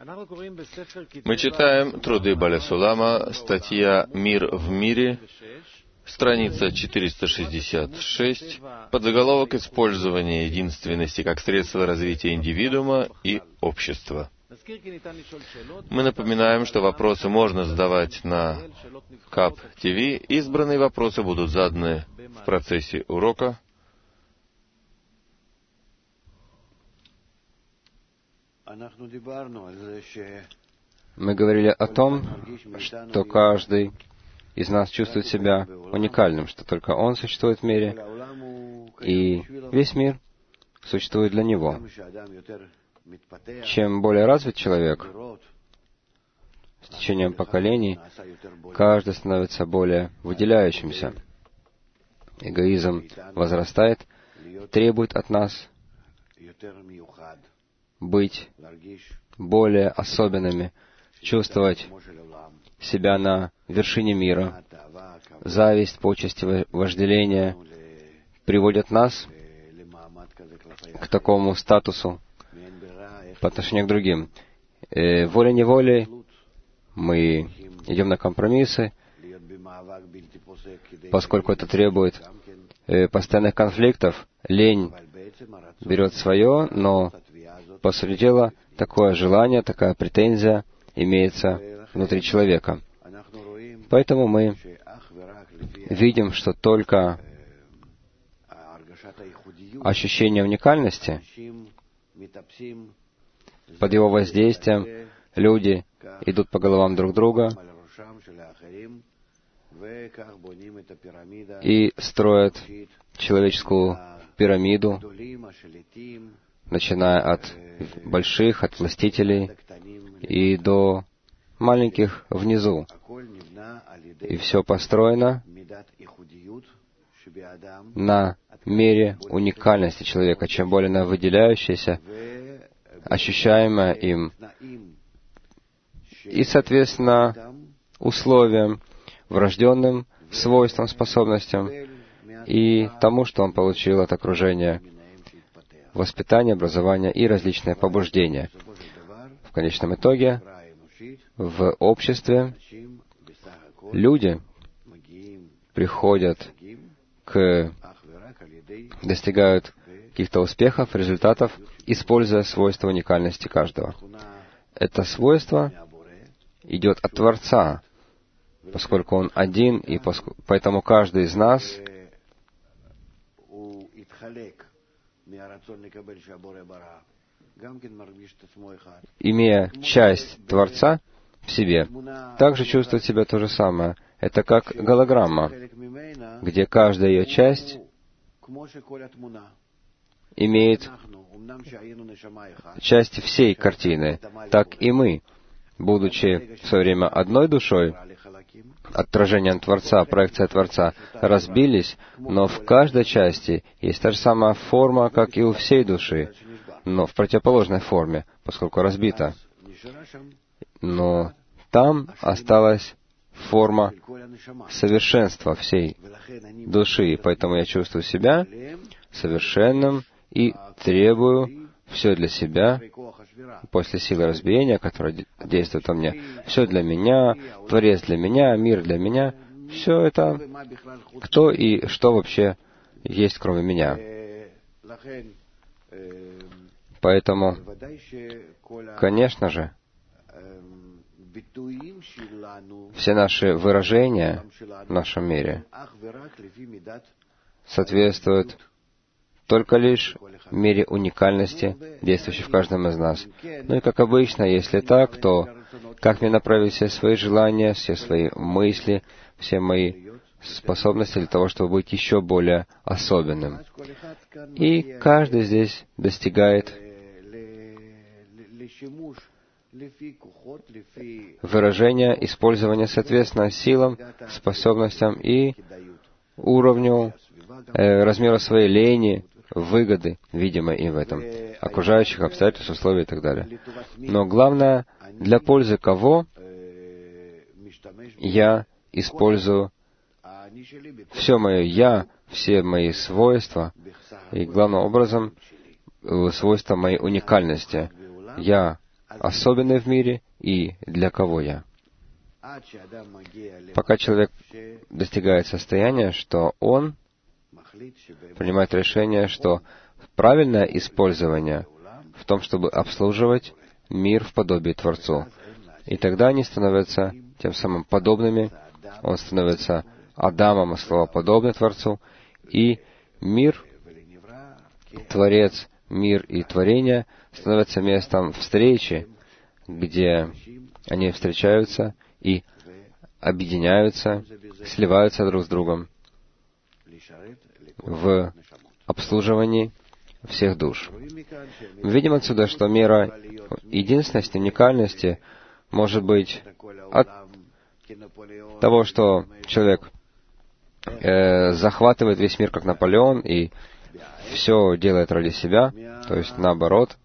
Мы читаем труды Баля Сулама, статья «Мир в мире», страница 466, подзаголовок «Использование единственности как средство развития индивидуума и общества». Мы напоминаем, что вопросы можно задавать на КАП ТВ. Избранные вопросы будут заданы в процессе урока. Мы говорили о том, что каждый из нас чувствует себя уникальным, что только он существует в мире, и весь мир существует для него. Чем более развит человек, с течением поколений, каждый становится более выделяющимся. Эгоизм возрастает, требует от нас быть более особенными, чувствовать себя на вершине мира. Зависть, почесть, вожделение приводят нас к такому статусу по отношению к другим. Волей-неволей мы идем на компромиссы, поскольку это требует постоянных конфликтов. Лень берет свое, но, по сути дела, такое желание, такая претензия имеется внутри человека. Поэтому мы видим, что только ощущение уникальности, под его воздействием люди идут по головам друг друга и строят человеческую пирамиду, начиная от больших, от властителей, и до маленьких внизу. И все построено на мере уникальности человека. Чем более она выделяющаяся, ощущаемая им, и, соответственно, условиям, врожденным свойствам, способностям и тому, что он получил от окружения, воспитания, образования и различные побуждения. В конечном итоге, в обществе люди приходят достигают каких-то успехов, результатов, используя свойства уникальности каждого. Это свойство идет от Творца, поскольку Он один, и поэтому каждый из нас имея часть Творца в себе, также чувствует себя то же самое. Это как голограмма, где каждая ее часть имеет часть всей картины. Так и мы, будучи в свое время одной душой, отражением Творца, проекция Творца, разбились, но в каждой части есть та же самая форма, как и у всей души, но в противоположной форме, поскольку разбита. Но там осталась форма совершенства всей души, и поэтому я чувствую себя совершенным и требую все для себя, после силы разбиения, которая действует во мне. Все для меня, Творец для меня, мир для меня. Все это кто и что вообще есть, кроме меня. Поэтому, конечно же, все наши выражения в нашем мире соответствуют только лишь мере уникальности, действующей в каждом из нас. Ну и как обычно, если так, то как мне направить все свои желания, все свои мысли, все мои способности для того, чтобы быть еще более особенным. И каждый здесь достигает выражения, использования соответственно силам, способностям и уровню, размеру своей лени, выгоды, видимой им в этом, окружающих обстоятельств, условий и так далее. Но главное, для пользы кого я использую все мое «я», все мои свойства, и главным образом свойства моей уникальности. Я особенный в мире и для кого я. Пока человек достигает состояния, что он принимает решение, что правильное использование в том, чтобы обслуживать мир в подобии Творцу. И тогда они становятся тем самым подобными, он становится Адамом, словоподобный Творцу, и мир, Творец, мир и творение становятся местом встречи, где они встречаются и объединяются, сливаются друг с другом в обслуживании всех душ. Мы видим отсюда, что мера единственности, уникальности может быть от того, что человек захватывает весь мир, как Наполеон, и все делает ради себя, то есть наоборот,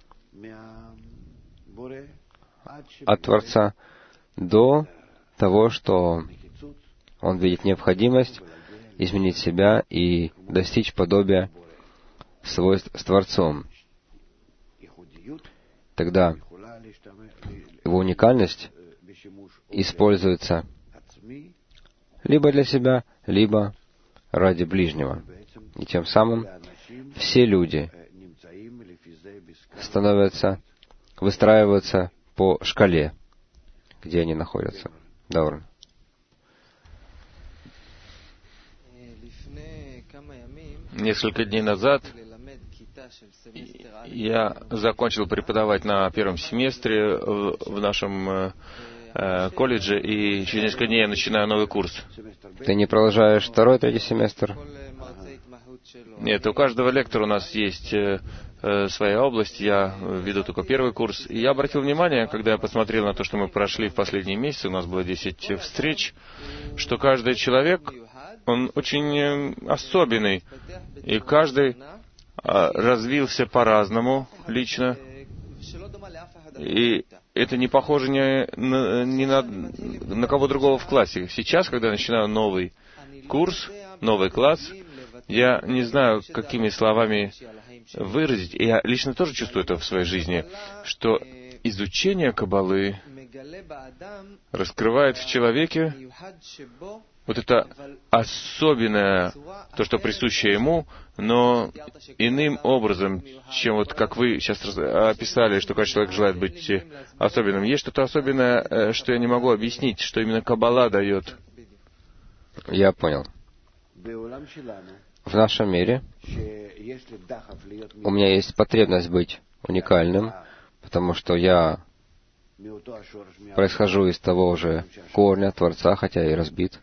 от Творца, до того, что он видит необходимость изменить себя и достичь подобия свойств с Творцом. Тогда его уникальность используется либо для себя, либо ради ближнего. И тем самым все люди выстраиваются по шкале, где они находятся. Даурен. Несколько дней назад я закончил преподавать на первом семестре в нашем колледже, и через несколько дней я начинаю новый курс. Ты не продолжаешь второй, третий семестр? Нет, у каждого лектора у нас есть своя область. Я веду только первый курс. И я обратил внимание, когда я посмотрел на то, что мы прошли в последние месяцы, у нас было 10 встреч, что каждый человек, он очень особенный, и каждый развился по-разному лично, и это не похоже ни на кого другого в классе. Сейчас, когда я начинаю новый курс, новый класс, я не знаю, какими словами выразить, и я лично тоже чувствую это в своей жизни, что изучение Каббалы раскрывает в человеке вот это особенное, то, что присуще ему, но иным образом, чем вот как вы сейчас описали, что каждый человек желает быть особенным. Есть что-то особенное, что я не могу объяснить, что именно Каббала дает. Я понял. В нашем мире у меня есть потребность быть уникальным, потому что я происхожу из того же корня Творца, хотя и разбит.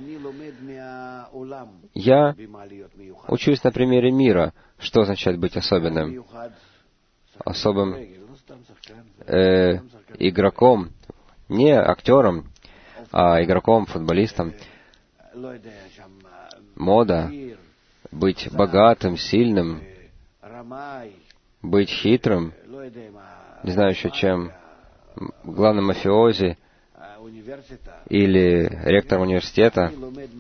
Я учусь на примере мира, что означает быть особенным. Особым игроком, не актером, а игроком, футболистом. Мода, быть богатым, сильным, быть хитрым, не знаю еще чем, главным мафиози или ректором университета.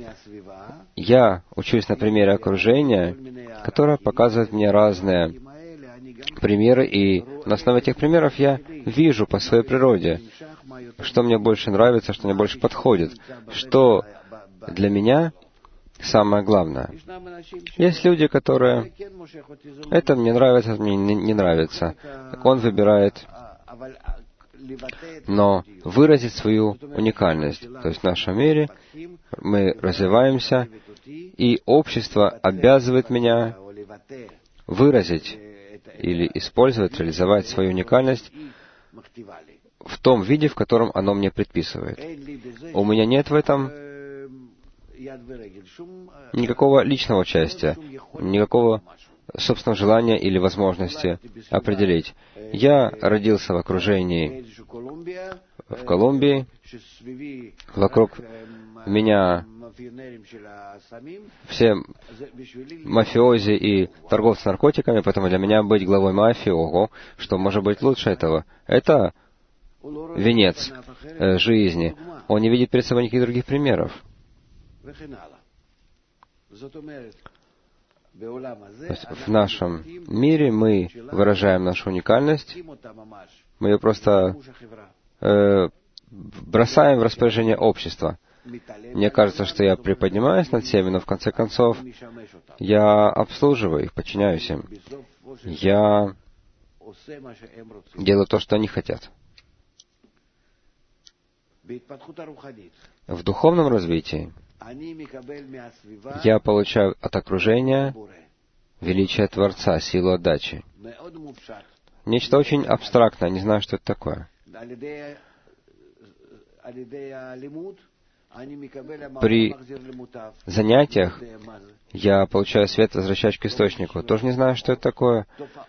Я учусь на примере окружения, которое показывает мне разные примеры, и на основе этих примеров я вижу по своей природе, что мне больше нравится, что мне больше подходит, что для меня самое главное. Есть люди, которые это мне нравится, это мне не нравится. Он выбирает, но выразить свою уникальность. То есть в нашем мире мы развиваемся, и общество обязывает меня выразить или использовать, реализовать свою уникальность в том виде, в котором оно мне предписывает. У меня нет в этом никакого личного участия, никакого собственного желания или возможности определить. Я родился в окружении в Колумбии, вокруг меня все мафиози и торговцы наркотиками, поэтому для меня быть главой мафии, ого, что может быть лучше этого? Это венец жизни. Он не видит перед собой никаких других примеров. То есть в нашем мире мы выражаем нашу уникальность Мы ее просто бросаем в распоряжение общества. Мне кажется, что я приподнимаюсь над всеми, но в конце концов я обслуживаю их, подчиняюсь им. Я делаю то, что они хотят. В духовном развитии я получаю от окружения величие Творца, силу отдачи. Нечто очень абстрактное, не знаю, что это такое. При занятиях я получаю свет, возвращаюсь к источнику. Тоже не знаю, что это такое.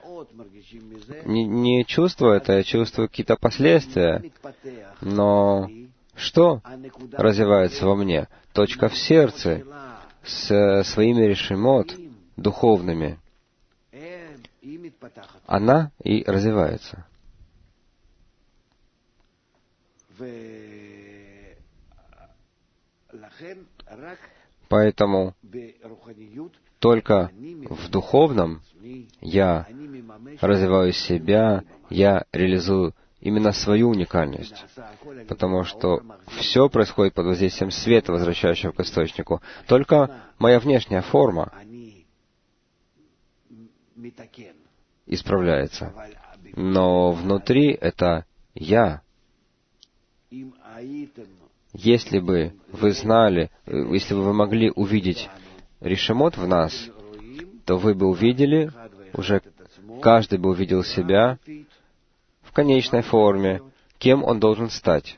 Не чувствую это, я чувствую какие-то последствия. Но что развивается во мне? Точка в сердце с своими решимот духовными. Она и развивается. Поэтому только в духовном я развиваю себя, я реализую именно свою уникальность, потому что все происходит под воздействием света, возвращающего к источнику. Только моя внешняя форма исправляется. Но внутри это я. Если бы вы знали, если бы вы могли увидеть решимот в нас, то вы бы увидели, уже каждый бы увидел себя в конечной форме, кем он должен стать.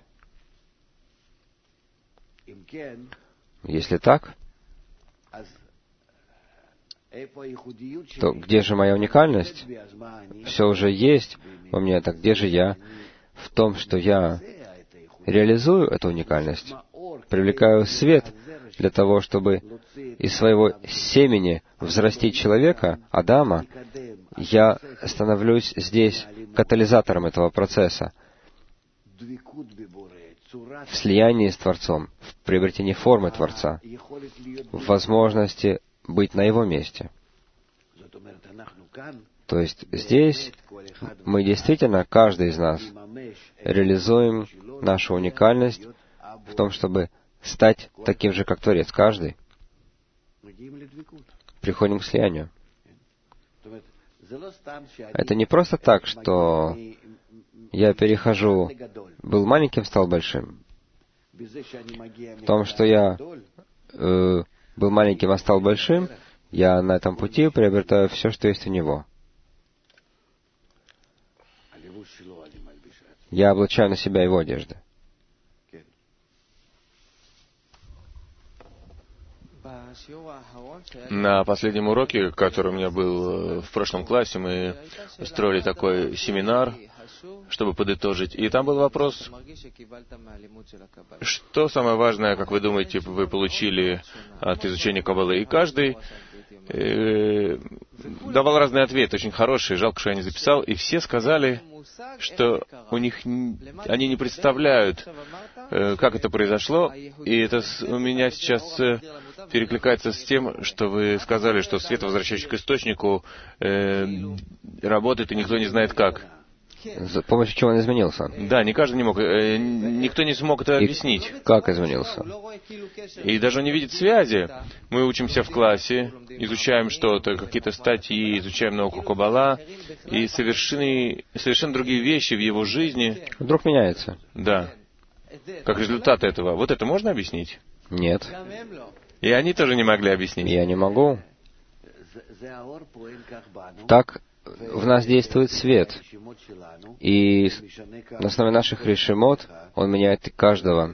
Если так, то где же моя уникальность? Все уже есть во мне, так где же я? В том, что я реализую эту уникальность, привлекаю свет для того, чтобы из своего семени взрастить человека, Адама, я становлюсь здесь катализатором этого процесса, в слиянии с Творцом, в приобретении формы Творца, в возможности быть на Его месте. То есть здесь мы действительно, каждый из нас, реализуем нашу уникальность в том, чтобы стать таким же, как Творец. Каждый. Приходим к слиянию. Это не просто так, что я перехожу, был маленьким, стал большим. В том, что я был маленьким, а стал большим, я на этом пути приобретаю все, что есть у него. Я облачаю на себя его одежды. На последнем уроке, который у меня был в прошлом классе, мы устроили такой семинар, чтобы подытожить. И там был вопрос, что самое важное, как вы думаете, вы получили от изучения Каббалы? И каждый давал разные ответы, очень хорошие, жалко, что я не записал. И все сказали, что они не представляют, как это произошло. И это у меня сейчас перекликается с тем, что вы сказали, что свет, возвращающий к источнику, работает, и никто не знает как. За помощью чего он изменился? Да, никто не смог это объяснить. Как изменился? И даже он не видит связи. Мы учимся в классе, изучаем что-то, какие-то статьи, изучаем науку Каббала, и совершенно другие вещи в его жизни вдруг меняется. Да. Как результат этого. Вот это можно объяснить? Нет. И они тоже не могли объяснить. Я не могу. Так в нас действует свет. И на основе наших решимот он меняет каждого.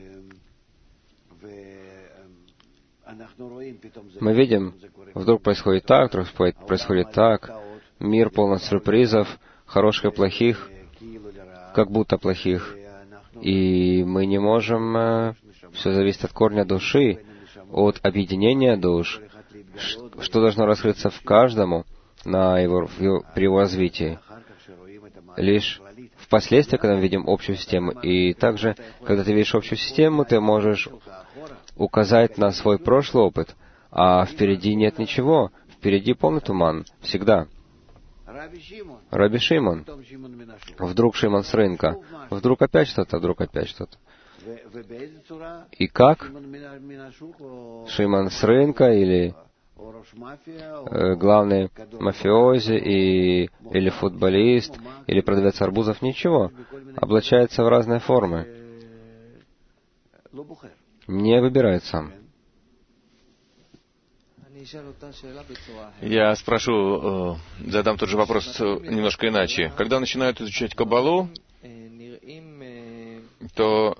Мы видим, вдруг происходит так, вдруг происходит так. Мир полон сюрпризов, хороших и плохих, как будто плохих. И мы не можем... Все зависит от корня души, от объединения душ, что должно раскрыться в каждому при его развитии. Лишь впоследствии, когда мы видим общую систему, и также, когда ты видишь общую систему, ты можешь указать на свой прошлый опыт, а впереди нет ничего, впереди полный туман, всегда. Раби Шимон. Вдруг Шимон с рынка. Вдруг опять что-то, вдруг опять что-то. И как? Шимон с рынка или главный мафиози или футболист, или продавец арбузов, ничего. Облачается в разные формы. Не выбирает сам. Я задам тот же вопрос немножко иначе. Когда начинают изучать Каббалу, то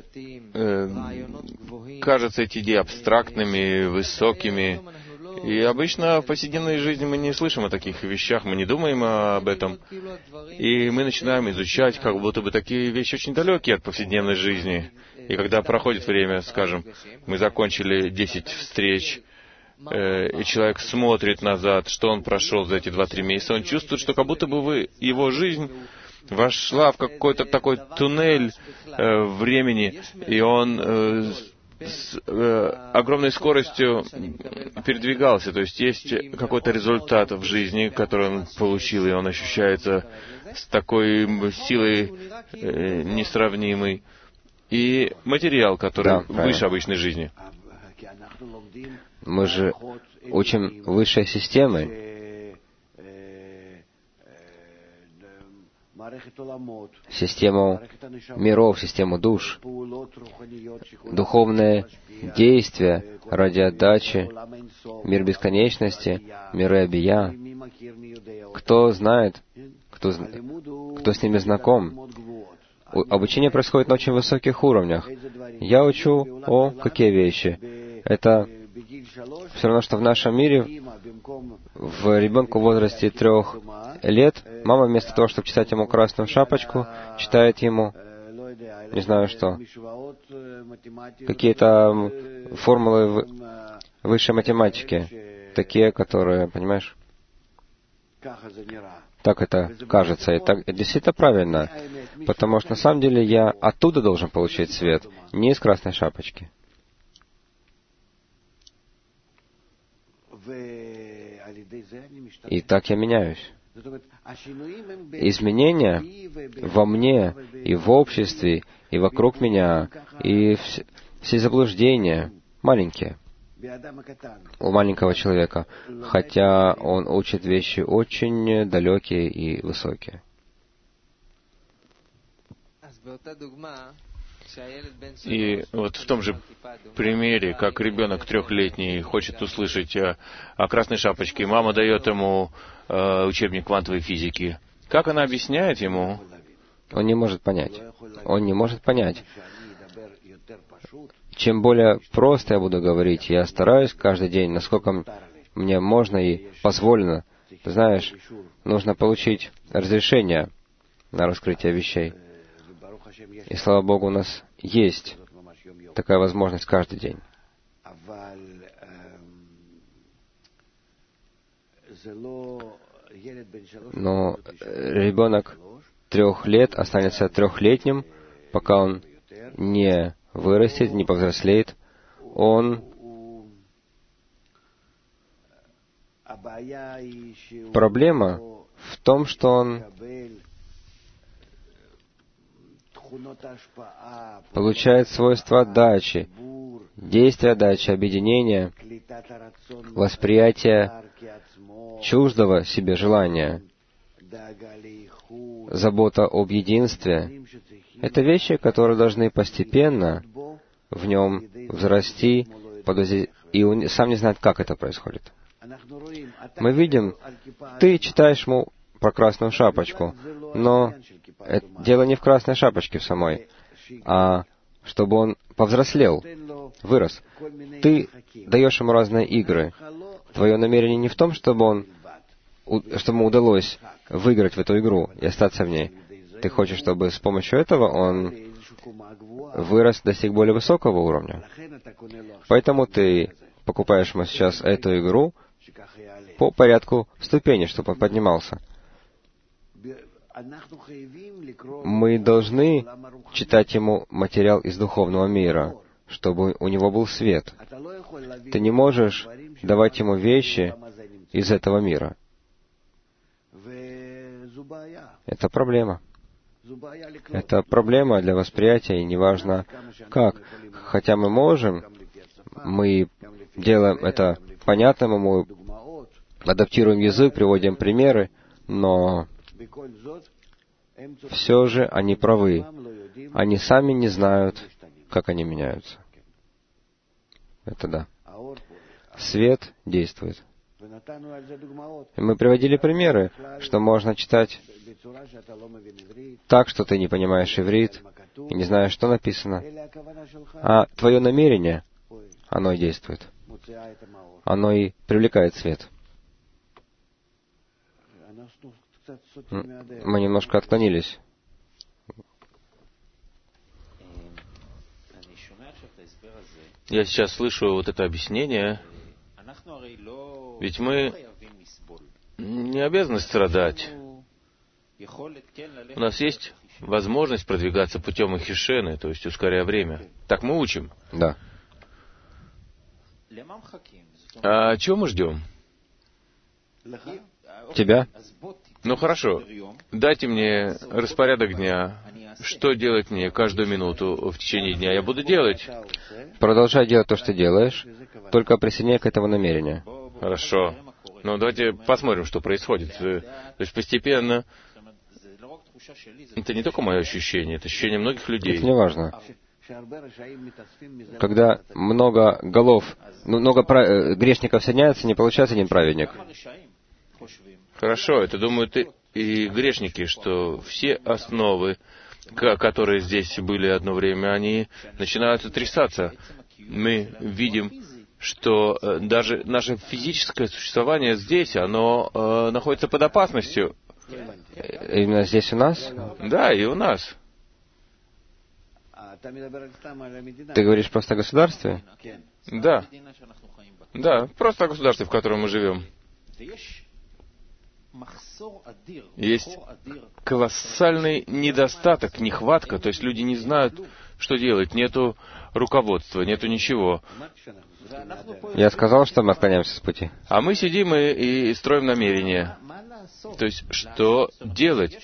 кажется эти идеи абстрактными, высокими. И обычно в повседневной жизни мы не слышим о таких вещах, мы не думаем об этом. И мы начинаем изучать, как будто бы такие вещи очень далекие от повседневной жизни. И когда проходит время, скажем, мы закончили 10 встреч, и человек смотрит назад, что он прошел за эти 2-3 месяца, он чувствует, что как будто бы его жизнь вошла в какой-то такой туннель времени, и он с огромной скоростью передвигался. То есть есть какой-то результат в жизни, который он получил, и он ощущается с такой силой несравнимой. И материал, который выше обычной жизни. Мы же учим высшие системы, систему миров, систему душ, духовные действия ради отдачи, мир бесконечности, миры Абия. Кто знает, кто с ними знаком? Обучение происходит на очень высоких уровнях. Я учу какие вещи? Это все равно, что в нашем мире в ребенку в возрасте 3 лет мама вместо того, чтобы читать ему красную шапочку, читает ему, не знаю что, какие-то формулы высшей математики, такие, которые, понимаешь, так это кажется, и так действительно правильно, потому что на самом деле я оттуда должен получить свет, не из красной шапочки. И так я меняюсь. Изменения во мне, и в обществе, и вокруг меня, и все заблуждения маленькие у маленького человека, хотя он учит вещи очень далекие и высокие. И вот в том же примере, как ребенок 3-летний хочет услышать о красной шапочке, мама дает ему учебник квантовой физики. Как она объясняет ему? Он не может понять. Он не может понять. Чем более просто я буду говорить, я стараюсь каждый день, насколько мне можно и позволено. Ты знаешь, нужно получить разрешение на раскрытие вещей. И слава Богу, у нас есть такая возможность каждый день. Но ребенок 3 лет останется 3-летним, пока он не вырастет, не повзрослеет. Проблема в том, что он получает свойства отдачи, действия отдачи, объединения, восприятия чуждого себе желания, забота об единстве. Это вещи, которые должны постепенно в нем взрасти, и он сам не знает, как это происходит. Мы видим, ты читаешь ему про красную шапочку, но дело не в красной шапочке в самой, а чтобы он повзрослел, вырос. Ты даешь ему разные игры. Твое намерение не в том, чтобы ему удалось выиграть в эту игру и остаться в ней. Ты хочешь, чтобы с помощью этого он вырос, достиг более высокого уровня. Поэтому ты покупаешь ему сейчас эту игру по порядку ступеней, чтобы он поднимался. Мы должны читать ему материал из духовного мира, чтобы у него был свет. Ты не можешь давать ему вещи из этого мира. Это проблема. Это проблема для восприятия, и неважно как. Хотя мы можем, мы делаем это понятным, мы адаптируем язык, приводим примеры, но все же они правы. Они сами не знают, как они меняются. Это да. Свет действует. И мы приводили примеры, что можно читать так, что ты не понимаешь иврит и не знаешь, что написано. А твое намерение, оно и действует. Оно и привлекает свет. Мы немножко отклонились. Я сейчас слышу вот это объяснение, ведь мы не обязаны страдать. У нас есть возможность продвигаться путем ихишены, то есть ускоряя время. Так мы учим. Да. А чего мы ждем? Тебя? Ну хорошо, дайте мне распорядок дня. Что делать мне каждую минуту в течение дня? Я буду делать. Продолжай делать то, что делаешь, только присоединяй к этому намерение. Хорошо. Ну, давайте посмотрим, что происходит. То есть постепенно... Это не только мое ощущение, это ощущение многих людей. Это не важно. Когда много голов, много грешников соединяется, не получается один праведник. Хорошо, это думают и грешники, что все основы, которые здесь были одно время, они начинают сотрясаться. Мы видим, что даже наше физическое существование здесь, оно находится под опасностью. Именно здесь у нас? Да, и у нас. Ты говоришь просто о государстве? Да. Да, просто о государстве, в котором мы живем. Есть колоссальный недостаток, нехватка, то есть люди не знают, что делать, нету руководства, нету ничего. Я сказал, что мы отклоняемся с пути. А мы сидим и строим намерения. То есть, что делать?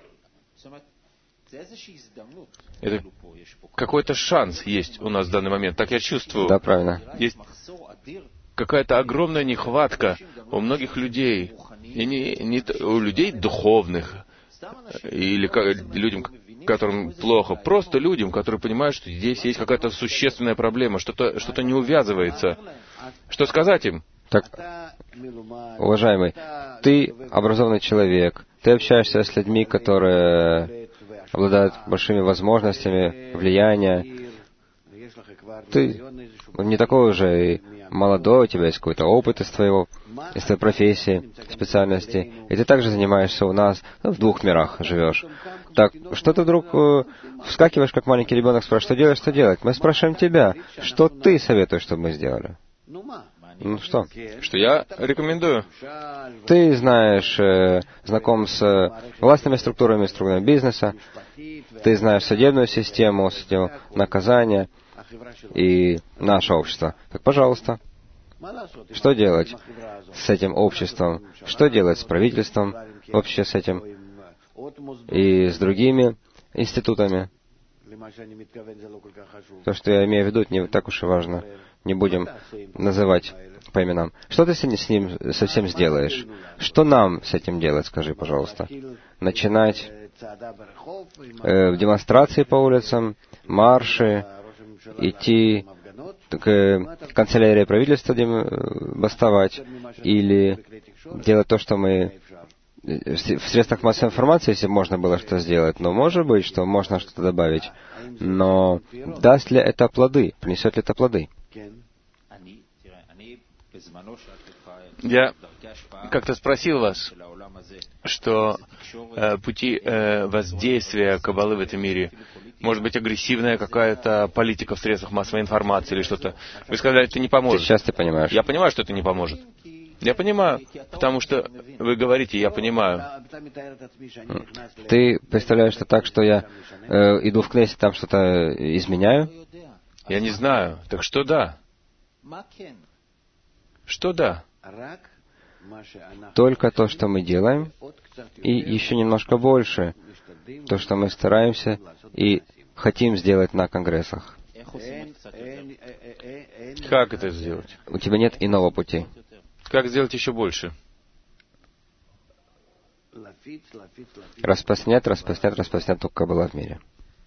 Это какой-то шанс есть у нас в данный момент, так я чувствую. Да, правильно. Есть какая-то огромная нехватка у многих людей, и не у людей духовных, или людям, которым плохо, просто людям, которые понимают, что здесь есть какая-то существенная проблема, что-то не увязывается. Что сказать им? Так, уважаемый, ты образованный человек, ты общаешься с людьми, которые обладают большими возможностями, влияния. Ты не такой уже и молодой, у тебя есть какой-то опыт из твоей профессии, специальности, и ты также занимаешься у нас, в двух мирах живешь. Так, что ты вдруг вскакиваешь, как маленький ребенок, спрашиваешь, что делать? Мы спрашиваем тебя, что ты советуешь, чтобы мы сделали? Ну что? Что я рекомендую? Ты знаешь, знаком с властными структурами бизнеса, ты знаешь судебную систему наказания и наше общество. Так, пожалуйста, что делать с этим обществом? Что делать с правительством вообще с этим? И с другими институтами? То, что я имею в виду, это не так уж и важно. Не будем называть по именам. Что ты с ним совсем сделаешь? Что нам с этим делать, скажи, пожалуйста? Начинать демонстрации по улицам, марши, идти к канцелярии правительства бастовать, или делать то, что мы в средствах массовой информации, если можно было что сделать, но может быть, что можно что-то добавить. Но даст ли это плоды? Принесет ли это плоды? Я как-то спросил вас, что пути воздействия Каббалы в этом мире, может быть, агрессивная какая-то политика в средствах массовой информации или что-то. Вы сказали, это не поможет. Сейчас ты понимаешь. Я понимаю, что это не поможет. Я понимаю, потому что вы говорите, я понимаю. Ты представляешь это так, что я иду в Кнессет, там что-то изменяю? Я не знаю. Так что да? Что да? только то, что мы делаем, и еще немножко больше, то, что мы стараемся и хотим сделать на конгрессах. Как это сделать? У тебя нет иного пути. Как сделать еще больше? Распространять то, как было в мире.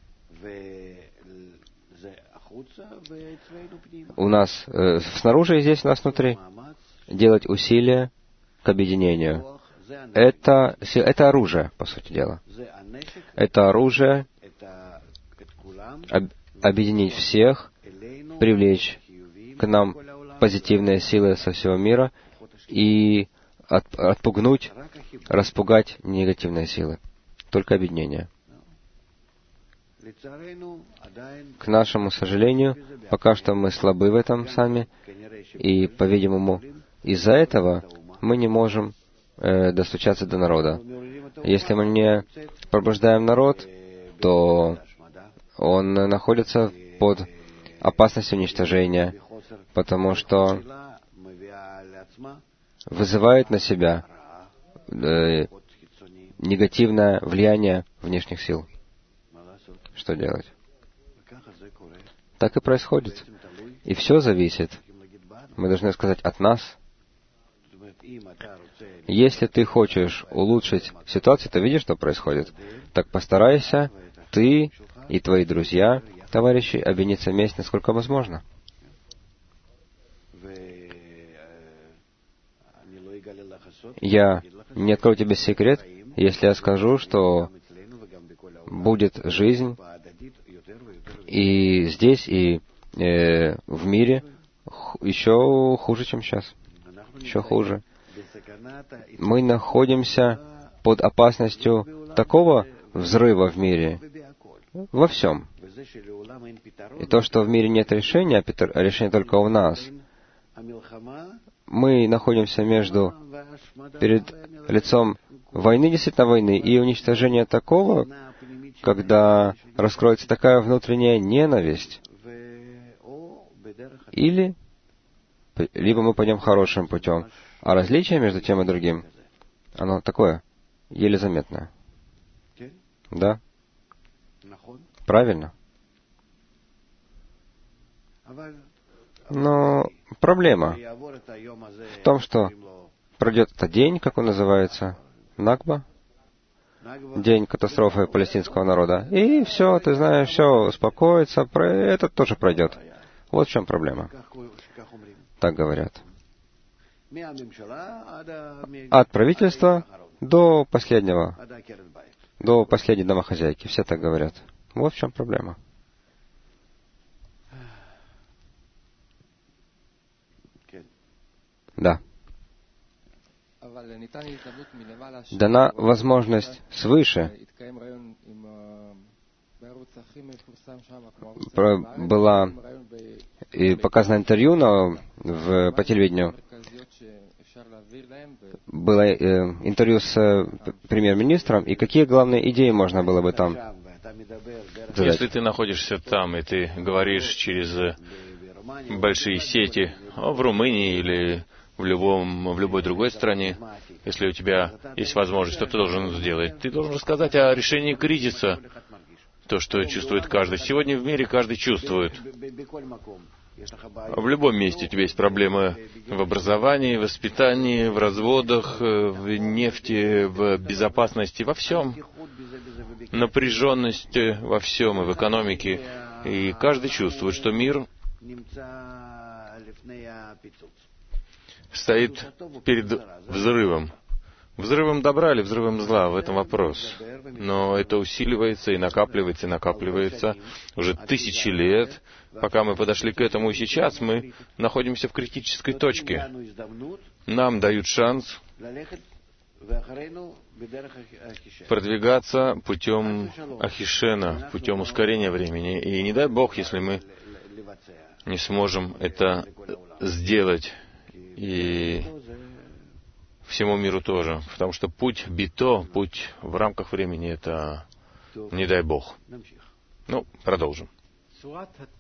У нас снаружи и здесь у нас внутри. Делать усилия к объединению. Это оружие, по сути дела. Это оружие объединить всех, привлечь к нам позитивные силы со всего мира и отпугнуть, распугать негативные силы. Только объединение. К нашему сожалению, пока что мы слабы в этом сами, и, по-видимому, из-за этого мы не можем достучаться до народа. Если мы не пробуждаем народ, то он находится под опасностью уничтожения, потому что вызывает на себя негативное влияние внешних сил. Что делать? Так и происходит. И все зависит, мы должны сказать, от нас. Если ты хочешь улучшить ситуацию, то видишь, что происходит. Так постарайся, ты и твои друзья, товарищи, объединиться вместе, насколько возможно. Я не открою тебе секрет, если я скажу, что будет жизнь и здесь, и в мире еще хуже, чем сейчас. Еще хуже. Мы находимся под опасностью такого взрыва в мире, во всем. И то, что в мире нет решения, а решение только у нас. Мы находимся перед лицом войны, действительно войны, и уничтожения такого, когда раскроется такая внутренняя ненависть. Либо мы пойдем хорошим путем. А различие между тем и другим, оно такое, еле заметное. Да? Правильно. Но проблема в том, что пройдет этот день, как он называется, Накба, день катастрофы палестинского народа, и все, ты знаешь, все успокоится, этот тоже пройдет. Вот в чем проблема. Так говорят. От правительства до последней домохозяйки. Все так говорят. Вот в чем проблема. Да. Дана возможность свыше. Было показано интервью по телевидению. Было интервью с премьер-министром, и какие главные идеи можно было бы там задать? Если ты находишься там, и ты говоришь через большие сети в Румынии или в любой другой стране, если у тебя есть возможность, что ты должен сделать? Ты должен рассказать о решении кризиса, то, что чувствует каждый. Сегодня в мире каждый чувствует. В любом месте у тебя есть проблемы в образовании, в воспитании, в разводах, в нефти, в безопасности, во всем. Напряженность во всем, и в экономике. И каждый чувствует, что мир стоит перед взрывом. Взрывом добра или взрывом зла, в этом вопрос. Но это усиливается и накапливается уже тысячи лет. Пока мы подошли к этому, и сейчас мы находимся в критической точке. Нам дают шанс продвигаться путем Ахишена, путем ускорения времени. И не дай Бог, если мы не сможем это сделать. И всему миру тоже. Потому что путь бито, путь в рамках времени, это не дай Бог. Продолжим.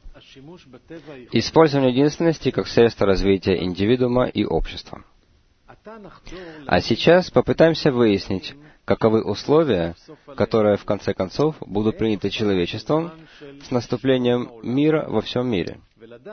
Использование единственности как средство развития индивидуума и общества. А сейчас попытаемся выяснить, каковы условия, которые в конце концов будут приняты человечеством с наступлением мира во всем мире.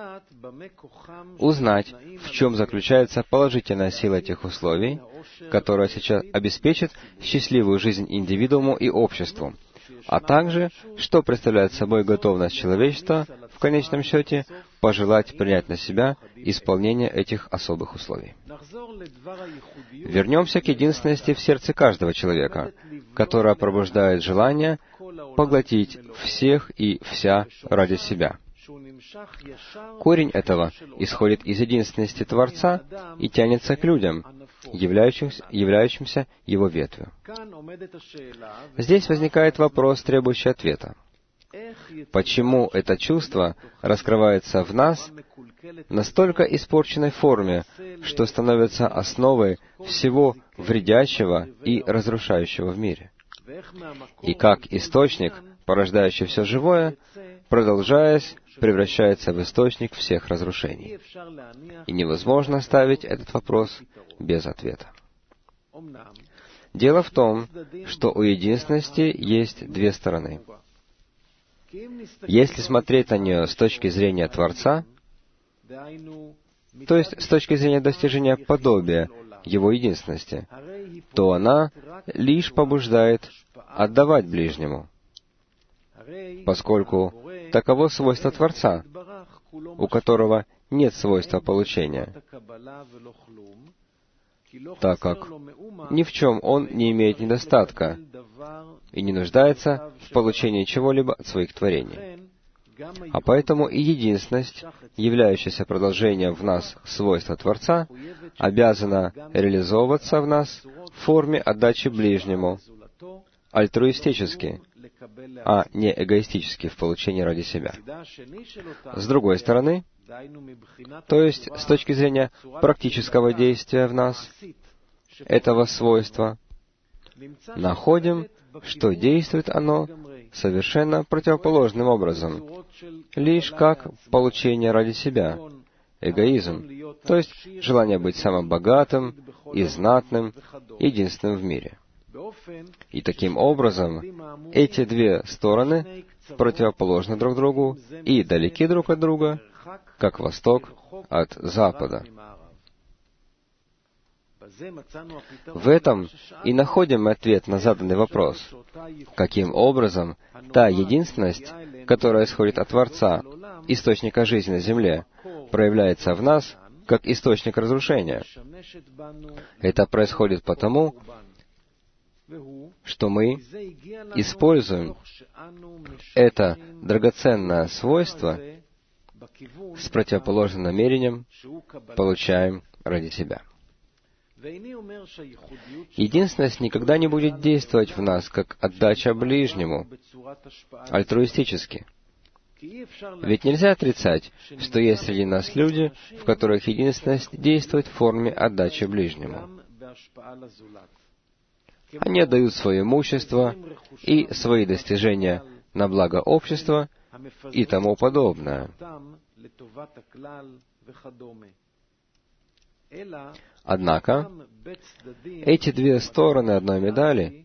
Узнать, в чем заключается положительная сила этих условий, которая сейчас обеспечит счастливую жизнь индивидууму и обществу, а также, что представляет собой готовность человечества, в конечном счете, пожелать принять на себя исполнение этих особых условий. Вернемся к единственности в сердце каждого человека, которая пробуждает желание поглотить всех и вся ради себя. Корень этого исходит из единственности Творца и тянется к людям, являющимся его ветвью. Здесь возникает вопрос, требующий ответа. Почему это чувство раскрывается в нас в настолько испорченной форме, что становится основой всего вредящего и разрушающего в мире? И как источник, порождающий все живое, продолжаясь, превращается в источник всех разрушений. И невозможно оставить этот вопрос без ответа. Дело в том, что у единственности есть две стороны. Если смотреть на нее с точки зрения Творца, то есть с точки зрения достижения подобия Его единственности, то она лишь побуждает отдавать ближнему, поскольку таково свойство Творца, у которого нет свойства получения, так как ни в чем Он не имеет недостатка и не нуждается в получении чего-либо от своих творений. А поэтому и единственность, являющаяся продолжением в нас свойства Творца, обязана реализовываться в нас в форме отдачи ближнему, альтруистически, а не эгоистически в получении ради себя. С другой стороны, то есть с точки зрения практического действия в нас этого свойства, находим, что действует оно совершенно противоположным образом, лишь как получение ради себя, эгоизм, то есть желание быть самым богатым и знатным, единственным в мире. И таким образом, эти две стороны противоположны друг другу и далеки друг от друга, как восток от запада. В этом и находим мы ответ на заданный вопрос, каким образом та единственность, которая исходит от Творца, источника жизни на земле, проявляется в нас, как источник разрушения. Это происходит потому, что мы используем это драгоценное свойство с противоположным намерением, получаем ради себя. Единственность никогда не будет действовать в нас, как отдача ближнему, альтруистически. Ведь нельзя отрицать, что есть среди нас люди, в которых единственность действует в форме отдачи ближнему. Они отдают свое имущество и свои достижения на благо общества и тому подобное. Однако, эти две стороны одной медали,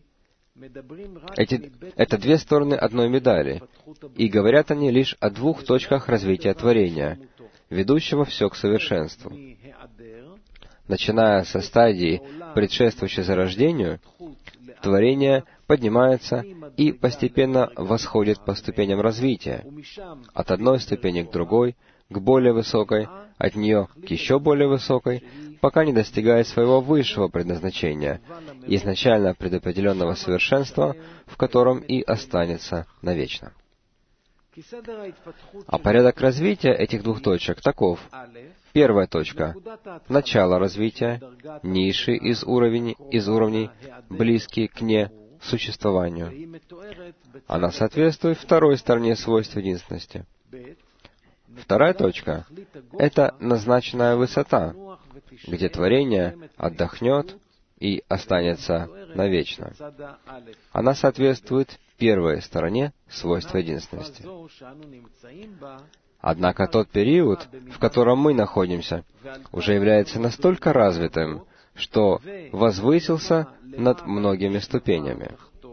это две стороны одной медали, и говорят они лишь о двух точках развития творения, ведущего все к совершенству. Начиная со стадии, предшествующей зарождению, творение поднимается и постепенно восходит по ступеням развития, от одной ступени к другой, к более высокой, от нее к еще более высокой, пока не достигает своего высшего предназначения, изначально предопределенного совершенства, в котором и останется навечно. А порядок развития этих двух точек таков. Первая точка — начало развития, низший из уровней, близкий к несуществованию. Она соответствует второй стороне свойств единственности. Вторая точка — это назначенная высота, где творение отдохнет и останется навечно. Она соответствует первой стороне свойства единственности. Однако тот период, в котором мы находимся, уже является настолько развитым, что возвысился над многими ступенями.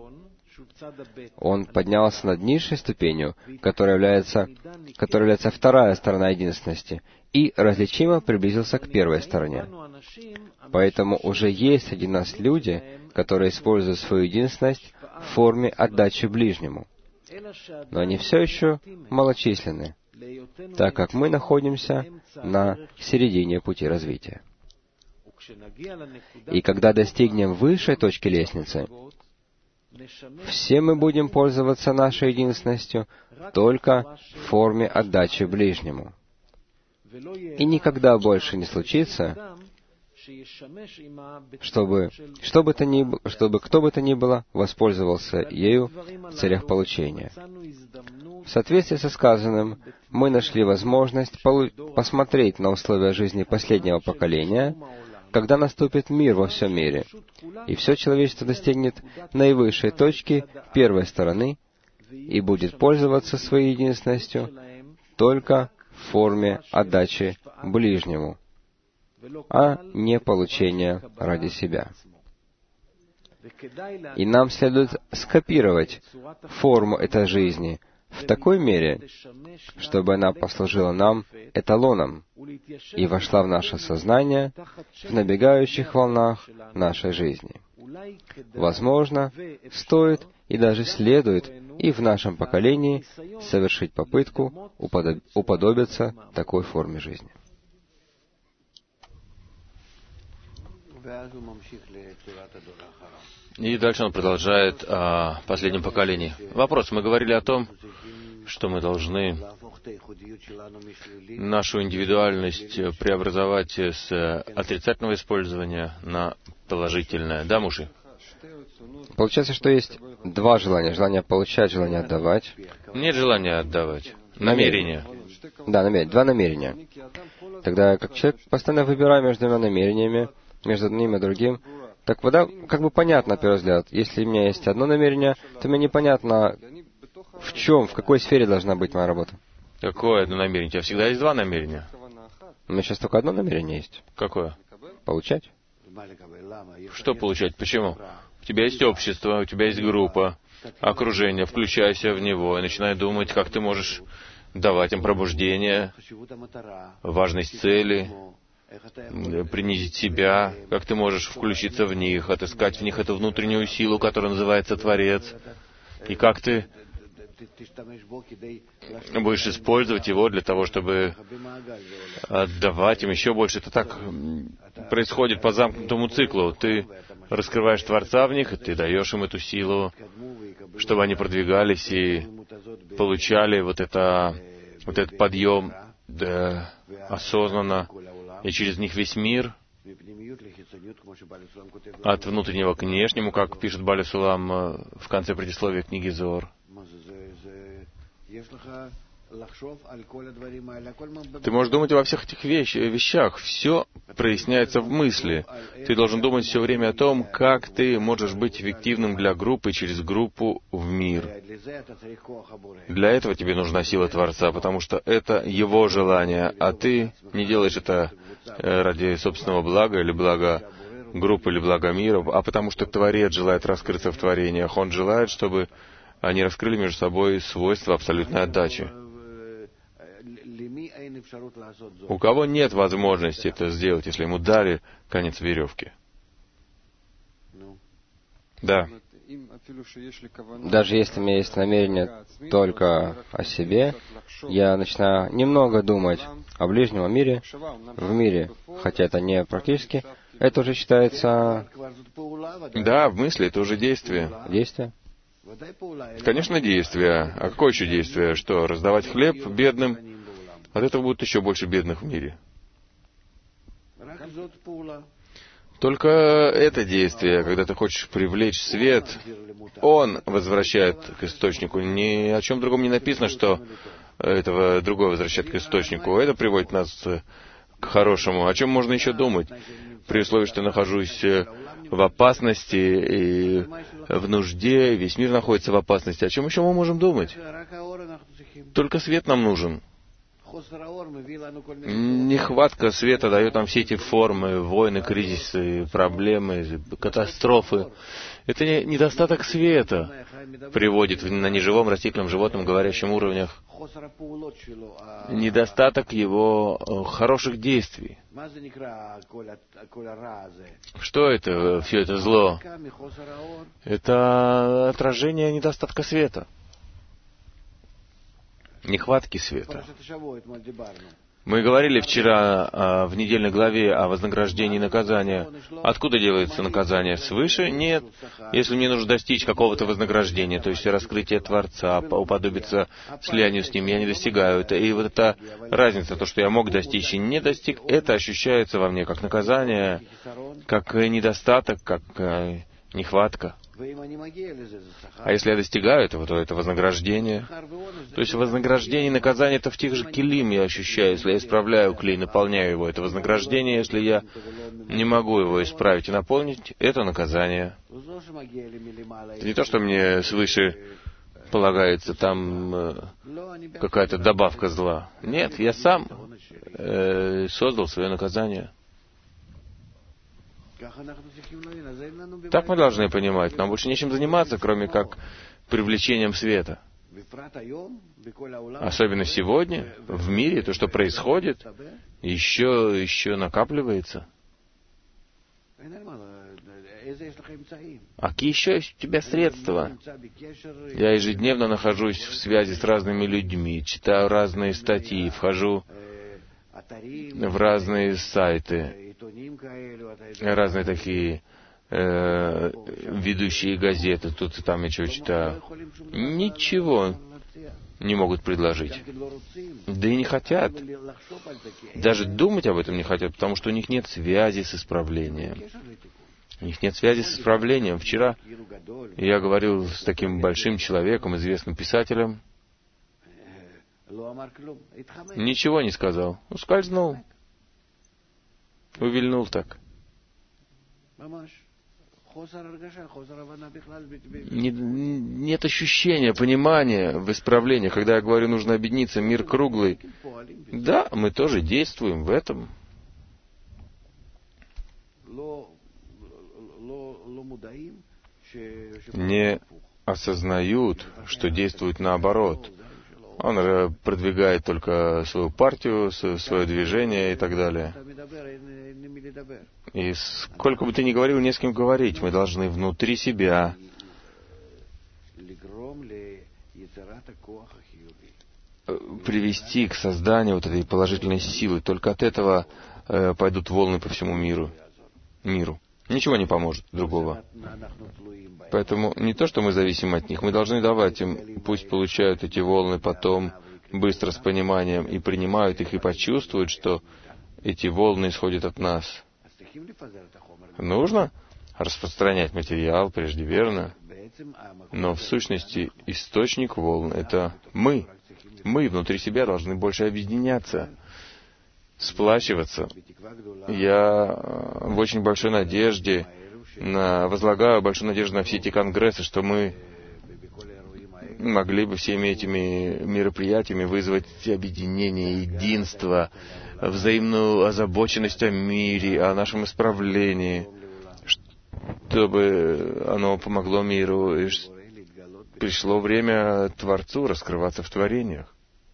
Он поднялся над низшей ступенью, которая является вторая сторона единственности, и различимо приблизился к первой стороне. Поэтому уже есть среди нас люди, которые используют свою единственность в форме отдачи ближнему. Но они все еще малочисленны, так как мы находимся на середине пути развития. И когда достигнем высшей точки лестницы, все мы будем пользоваться нашей единственностью только в форме отдачи ближнему. И никогда больше не случится, чтобы кто бы то ни было воспользовался ею в целях получения. В соответствии со сказанным, мы нашли возможность посмотреть на условия жизни последнего поколения, когда наступит мир во всем мире, и все человечество достигнет наивысшей точки первой стороны и будет пользоваться своей единственностью только в форме отдачи ближнему, а не получения ради себя. И нам следует скопировать форму этой жизни в такой мере, чтобы она послужила нам эталоном и вошла в наше сознание в набегающих волнах нашей жизни. Возможно, стоит и даже следует и в нашем поколении совершить попытку уподобиться такой форме жизни. И дальше он продолжает о последнем поколении. Вопрос. Мы говорили о том, что мы должны нашу индивидуальность преобразовать с отрицательного использования на положительное. Да, Муши? Получается, что есть два желания. Желание получать, желание отдавать. Нет желания отдавать. Намерение. Да, два намерения. Тогда, как человек постоянно выбирая между двумя намерениями, между одним и другим, так вода как бы понятно, на первый взгляд. Если у меня есть одно намерение, то мне непонятно, в какой сфере должна быть моя работа. Какое одно намерение? У тебя всегда есть два намерения. У меня сейчас только одно намерение есть. Какое? Получать. Что получать? Почему? У тебя есть общество, у тебя есть группа, окружение. Включайся в него и начинай думать, как ты можешь давать им пробуждение, важность цели, принизить себя, как ты можешь включиться в них, отыскать в них эту внутреннюю силу, которая называется Творец, и как ты будешь использовать его для того, чтобы отдавать им еще больше. Это так происходит по замкнутому циклу. Ты раскрываешь Творца в них, и ты даешь им эту силу, чтобы они продвигались и получали вот этот подъем осознанно, и через них весь мир, от внутреннего к внешнему, как пишет Бали Сулам в конце предисловия книги Зоар. Ты можешь думать во всех этих вещах. Все проясняется в мысли. Ты должен думать все время о том, как ты можешь быть эффективным для группы, через группу в мир. Для этого тебе нужна сила Творца, потому что это Его желание, а ты не делаешь это ради собственного блага или блага группы или блага мира, а потому что Творец желает раскрыться в творениях. Он желает, чтобы они раскрыли между собой свойства абсолютной отдачи. У кого нет возможности это сделать, если ему дали конец веревки? Да. Даже если у меня есть намерение только о себе, я начинаю немного думать о ближнем мире, в мире, хотя это не практически, это уже считается... Да, в мысли это уже действие. Действие? Конечно, действие. А какое еще действие? Что, раздавать хлеб бедным? От этого будет еще больше бедных в мире. Только это действие, когда ты хочешь привлечь свет, он возвращает к источнику. Ни о чем другом не написано, что этого другое возвращает к источнику. Это приводит нас к хорошему. О чем можно еще думать? При условии, что я нахожусь в опасности и в нужде, весь мир находится в опасности. О чем еще мы можем думать? Только свет нам нужен. Нехватка света дает нам все эти формы, войны, кризисы, проблемы, катастрофы. Это недостаток света приводит на неживом, растительном, животном, говорящем уровнях. Недостаток его хороших действий. Что это, все это зло? Это отражение недостатка света. Нехватки света. Мы говорили вчера в недельной главе о вознаграждении и наказании. Откуда делается наказание? Свыше? Нет. Если мне нужно достичь какого-то вознаграждения, то есть раскрытия Творца, уподобиться слиянию с Ним, я не достигаю это. И вот эта разница, то, что я мог достичь и не достиг, это ощущается во мне как наказание, как недостаток, как нехватка. А если я достигаю этого, то это вознаграждение. То есть вознаграждение и наказание — это в тех же келим я ощущаю. Если я исправляю клей, наполняю его, это вознаграждение. Если я не могу его исправить и наполнить, это наказание. Это не то, что мне свыше полагается там какая-то добавка зла. Нет, я сам создал свое наказание. Так мы должны понимать. Нам больше нечем заниматься, кроме как привлечением света. Особенно сегодня, в мире, то, что происходит, еще накапливается. А какие еще есть у тебя средства? Я ежедневно нахожусь в связи с разными людьми, читаю разные статьи, вхожу в разные сайты, разные такие ведущие газеты, тут и там я чего читаю. Ничего не могут предложить. Да и не хотят. Даже думать об этом не хотят, потому что у них нет связи с исправлением. У них нет связи с исправлением. Вчера я говорил с таким большим человеком, известным писателем. Ничего не сказал. Ускользнул. Увильнул так. Нет ощущения, понимания в исправлении. Когда я говорю, нужно объединиться, мир круглый. Да, мы тоже действуем в этом. Не осознают, что действуют наоборот. Он продвигает только свою партию, свое движение и так далее. И сколько бы ты ни говорил, не с кем говорить. Мы должны внутри себя привести к созданию вот этой положительной силы. Только от этого пойдут волны по всему миру. Ничего не поможет другого. Поэтому не то, что мы зависим от них, мы должны давать им, пусть получают эти волны потом быстро с пониманием и принимают их и почувствуют, что эти волны исходят от нас. Нужно распространять материал, прежде верно, но в сущности источник волн — это мы. Мы внутри себя должны больше объединяться, сплачиваться. Я в очень большой надежде возлагаю большую надежду на все эти конгрессы, что мы могли бы всеми этими мероприятиями вызвать объединение, единство, взаимную озабоченность о мире, о нашем исправлении, чтобы оно помогло миру, и пришло время Творцу раскрываться в творениях.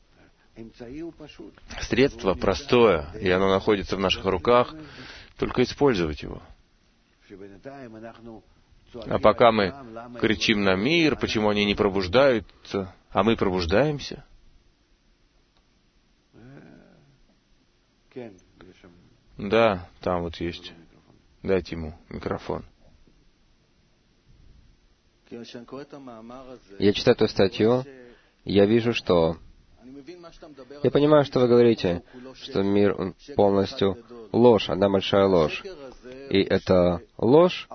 Средство простое, и оно находится в наших руках, только использовать его. А пока мы кричим на мир, почему они не пробуждаются, а мы пробуждаемся. Да, там вот есть. Дайте ему микрофон. Я читаю эту статью, я вижу, что... Я понимаю, что вы говорите, что мир полностью ложь, одна большая ложь. И это ложь.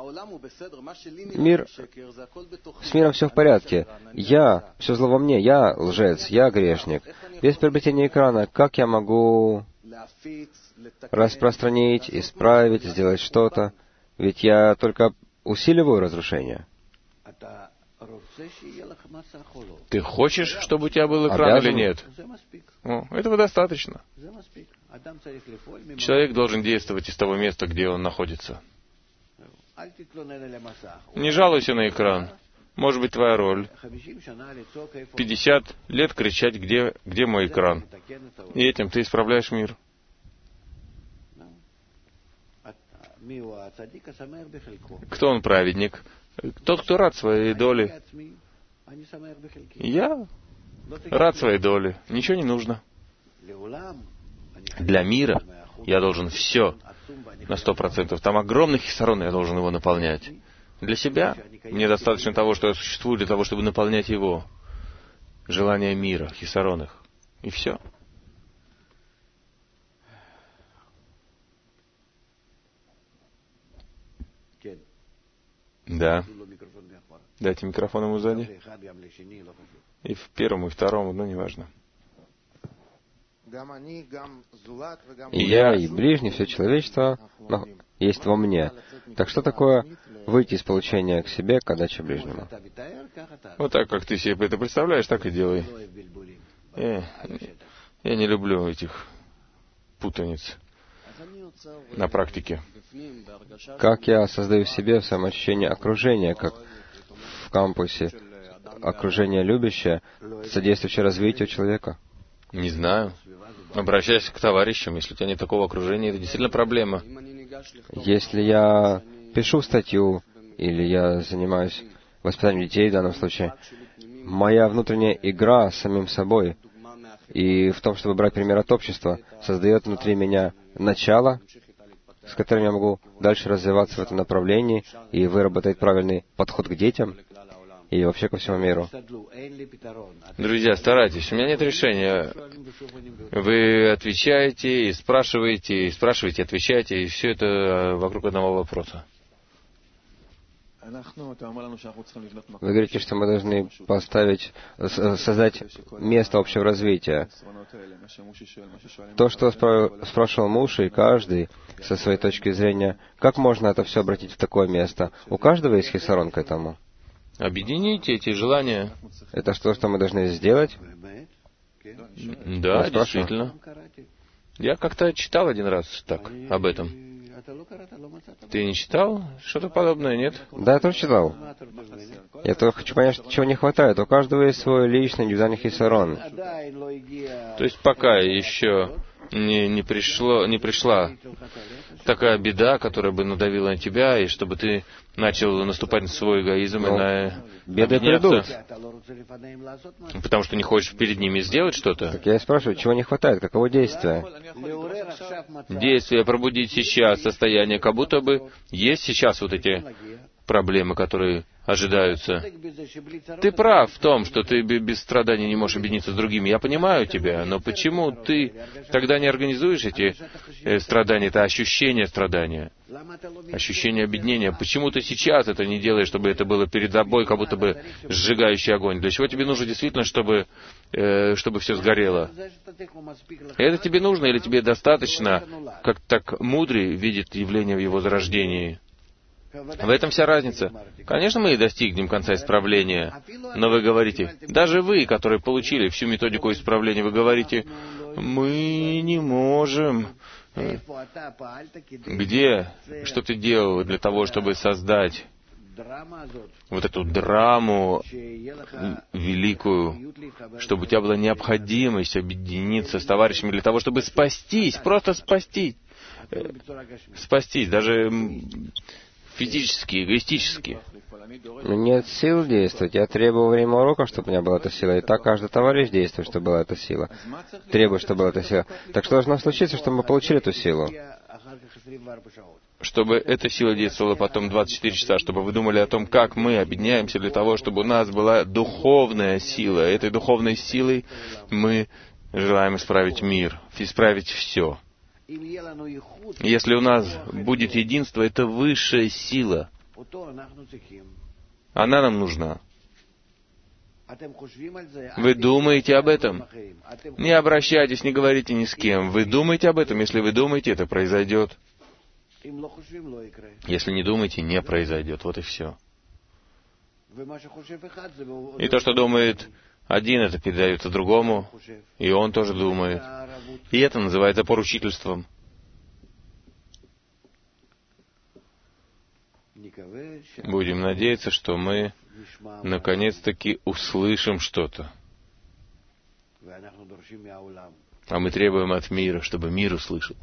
С миром все в порядке. Все зло во мне, я лжец, я грешник. Без приобретения экрана, как я могу распространить, исправить, сделать что-то? Ведь я только усиливаю разрушение. Ты хочешь, чтобы у тебя был экран или нет? Этого достаточно. Человек должен действовать из того места, где он находится. Не жалуйся на экран. Может быть, твоя роль 50 лет кричать, где мой экран. И этим ты исправляешь мир. Кто он праведник? Тот, кто рад своей доле. Я рад своей доле. Ничего не нужно. Для мира я должен все на 100%. Там огромный хисарон, я должен его наполнять. Для себя мне достаточно того, что я существую, для того, чтобы наполнять его. Желание мира, хисарон их. И все. Да. Дайте микрофон ему сзади. И в первом, и втором, неважно. И я, и ближний, все человечество есть во мне. Так что такое выйти из получения к себе к отдаче ближнему? Вот так, как ты себе это представляешь, так и делай. Я не люблю этих путаниц на практике. Как я создаю в себе в своем ощущении окружение, как в кампусе, окружение любящее, содействующее развитию человека? Не знаю. Обращайся к товарищам. Если у тебя нет такого окружения, это действительно проблема. Если я пишу статью, или я занимаюсь воспитанием детей в данном случае, моя внутренняя игра с самим собой и в том, чтобы брать пример от общества, создает внутри меня начало, с которым я могу дальше развиваться в этом направлении и выработать правильный подход к детям и вообще ко всему миру. Друзья, старайтесь. У меня нет решения. Вы отвечаете и спрашиваете, отвечаете, и все это вокруг одного вопроса. Вы говорите, что мы должны создать место общего развития. То, что спрашивал муж, и каждый со своей точки зрения, как можно это все обратить в такое место? У каждого есть хисарон к этому. Объедините эти желания. Это что мы должны сделать? Да, действительно. Я как-то читал один раз об этом. Ты не читал что-то подобное, нет? Да, я тоже читал. Я только хочу понять, чего не хватает. У каждого есть свой личный индивидуальный хисарон. То есть пока еще не пришла такая беда, которая бы надавила на тебя, и чтобы ты начал наступать на свой эгоизм и на беды придут. Потому что не хочешь перед ними сделать что-то. Так я и спрашиваю, чего не хватает, какого действия? Действие пробудить сейчас состояние, как будто бы есть сейчас вот эти проблемы, которые ожидаются. Ты прав в том, что ты без страданий не можешь объединиться с другими. Я понимаю тебя, но почему ты тогда не организуешь эти страдания, это ощущение страдания, ощущение объединения? Почему ты сейчас это не делаешь, чтобы это было перед тобой, как будто бы сжигающий огонь? Для чего тебе нужно действительно, чтобы все сгорело? Это тебе нужно или тебе достаточно, как так мудрый видит явление в его зарождении? В этом вся разница. Конечно, мы и достигнем конца исправления, но вы говорите, даже вы, которые получили всю методику исправления, вы говорите, мы не можем. Где? Что ты делал для того, чтобы создать вот эту драму великую, чтобы у тебя была необходимость объединиться с товарищами для того, чтобы спастись, просто спастись. Спастись, даже физически, эгоистически. Нет сил действовать. Я требую время урока, чтобы у меня была эта сила. И так каждый товарищ действует, чтобы была эта сила. Требует, чтобы была эта сила. Так что должно случиться, чтобы мы получили эту силу? Чтобы эта сила действовала потом 24 часа, чтобы вы думали о том, как мы объединяемся для того, чтобы у нас была духовная сила. Этой духовной силой мы желаем исправить мир, исправить все. Если у нас будет единство, это высшая сила. Она нам нужна. Вы думаете об этом? Не обращайтесь, не говорите ни с кем. Вы думаете об этом? Если вы думаете, это произойдет. Если не думаете, не произойдет. Вот и все. И то, что думает один, это передается другому, и он тоже думает. И это называется поручительством. Будем надеяться, что мы наконец-таки услышим что-то. А мы требуем от мира, чтобы мир услышал.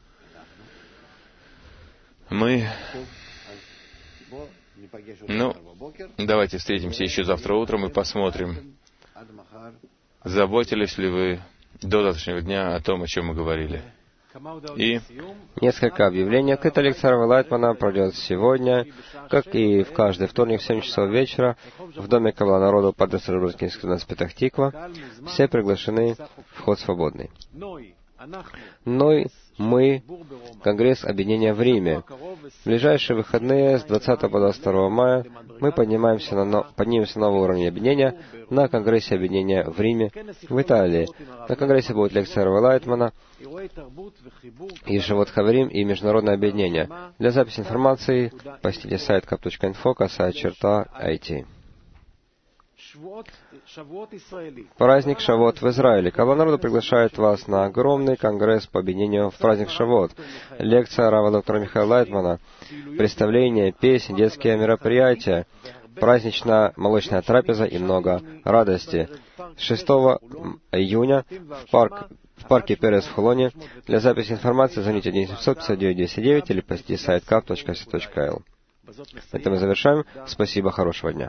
Давайте встретимся еще завтра утром и посмотрим, заботились ли вы до завтрашнего дня о том, о чем мы говорили. И несколько объявлений. Открытая лекция Рава Лайтмана пройдет сегодня, как и в каждый вторник в 7 часов вечера, в Доме Каббала народу по адресу Рыбургский институт Петах Тиква. Все приглашены, вход свободный. Ной, мы, Конгресс Объединения в Риме. В ближайшие выходные с 20 по 22 мая мы поднимемся на новый уровень объединения на Конгрессе Объединения в Риме, в Италии. На Конгрессе будет лекция Рава Лайтмана, Ешивот Хаварим и Международное объединение. Для записи информации посетите сайт kap.info, /IT. Праздник Шавот в Израиле. Каббала народу приглашает вас на огромный конгресс по объединению в праздник Шавот. Лекция Рава доктора Михаила Лайтмана, представления, песни, детские мероприятия, праздничная молочная трапеза и много радости. 6 июня в парке Перес в Холоне. Для записи информации звоните 1-759-209 или посетите сайт kap.co.il. На этом мы завершаем. Спасибо, хорошего дня.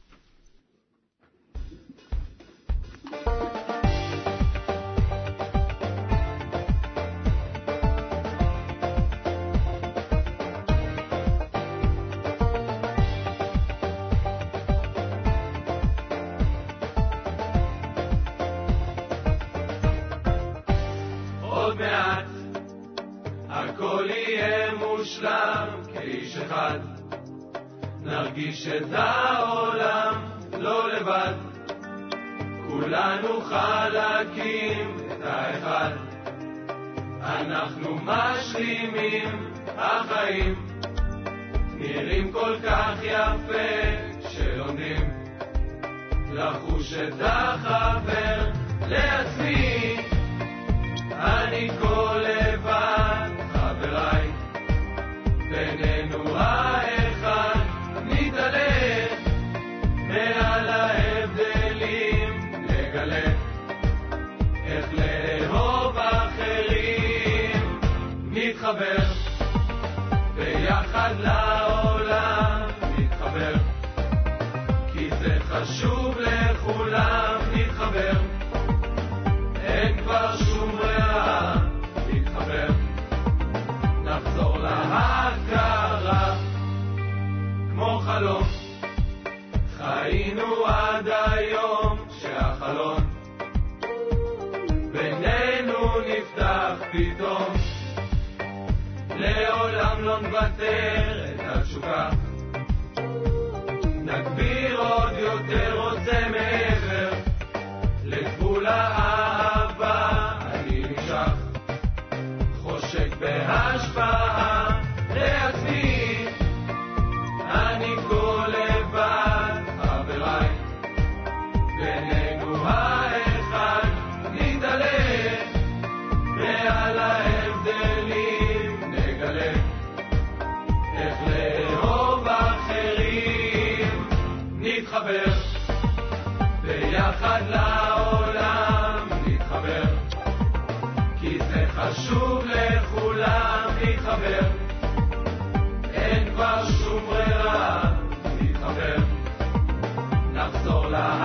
נרגיש את העולם לא לבד, כולנו חלקים את האחד, אנחנו משלימים החיים, נראים כל כך יפה שלומדים לחוש את החבר לעצמי, אני כל לבד חבריי, בינינו האחד נתעלה, מעל ההבדלים לגלה איך לאהוב אחרים, נתחבר ביחד לעולם, נתחבר כי זה חשוב לכולם, נתחבר אין כבר שום ברירה, נתחבר נחזור להכרה כמו חלום, חיינו עד היום שהחלון בינינו נפתח פתאום, לעולם לא נוותר את התשוקה, נגביר עוד יותר, רוצה מעבר לגבול האהבה, אני נמשך חושק בהשפעה לעצמי, אני כל לבד חבריי, בינינו האחד נתעלה, מעל ההבדלים נגלה איך לאהוב אחרים, נתחבר ביחד לעולם, נתחבר כי זה חשוב לכולם, נתחבר אין כבר שום ברירה, נתחבר נחזור לה